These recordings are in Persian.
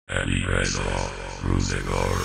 علی رضا روزگار.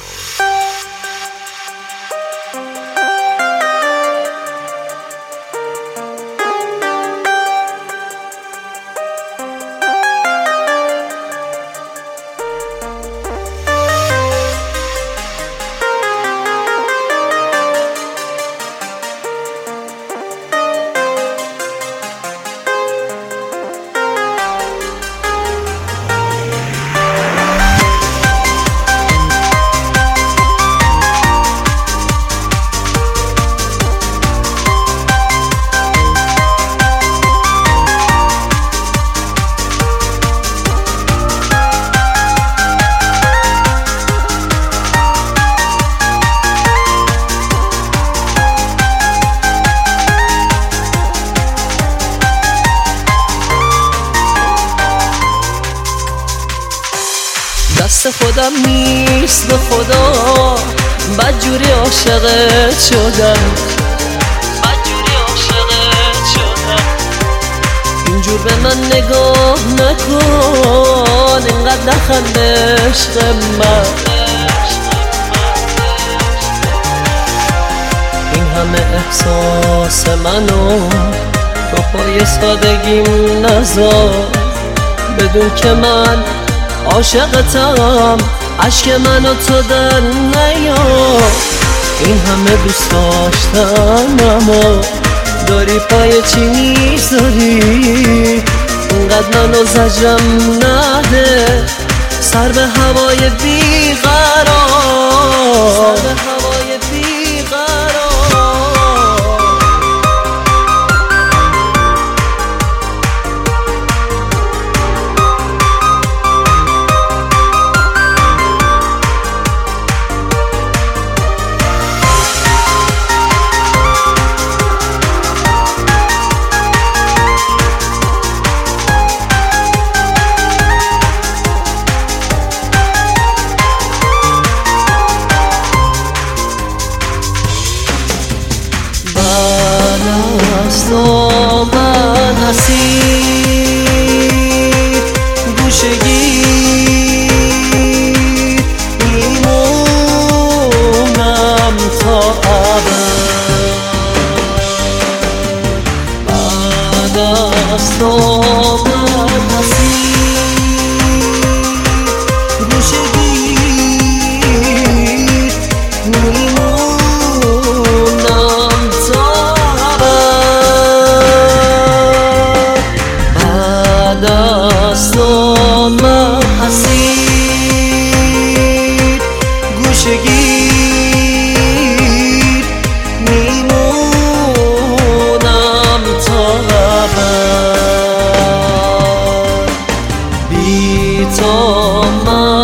دست خودم نیست به خدا، بدجوری عاشقت شدم، اینجور به من نگاه نکن، اینقدر نخند عشق من. این همه احساس منو تو پای سادگیم نذار، بدون که من عاشقتم، عشق من و تو در نیار. این همه دوست داشتم اما داری پای چی میذاری، اینقدر منو زجرم نده، سر به هوای بیقرار، سر به هوای بیقرار. من اسیر گوشگیر میمونم تا ابد، بعد از تو من اسیر گوشگیر میمونم تا من اسیر گوشگیر میمونم تا ابد، بی تو من